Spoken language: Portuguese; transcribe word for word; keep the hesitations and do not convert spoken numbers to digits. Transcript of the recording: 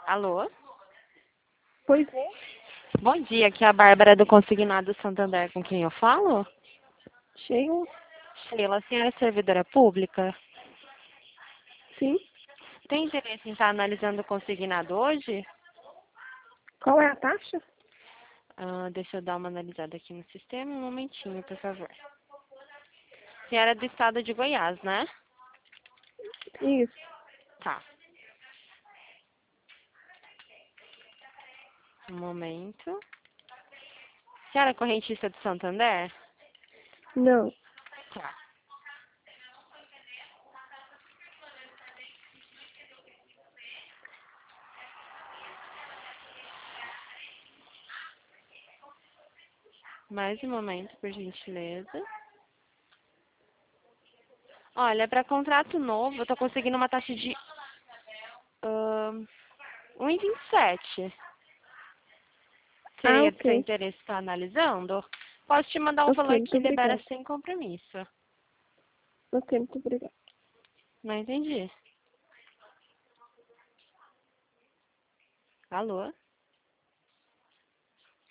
Alô? Pois é. Bom dia, aqui é a Bárbara do Consignado Santander, com quem eu falo? Cheio? Sheila, a senhora é servidora pública? Sim. Tem interesse em estar analisando o consignado hoje? Qual é a taxa? Ah, deixa eu dar uma analisada aqui no sistema, um momentinho, por favor. A senhora é do estado de Goiás, né? Isso. Tá. Um momento. A senhora é correntista do Santander? Não. Tá. Mais um momento, por gentileza. Olha, para contrato novo, eu tô conseguindo uma taxa de um, um vírgula vinte e sete. Ah, Seria do seu ok. interesse estar analisando? Posso te mandar um Ok, valor muito que libera obrigada. sem compromisso. Ok, muito obrigada. Não entendi. Alô?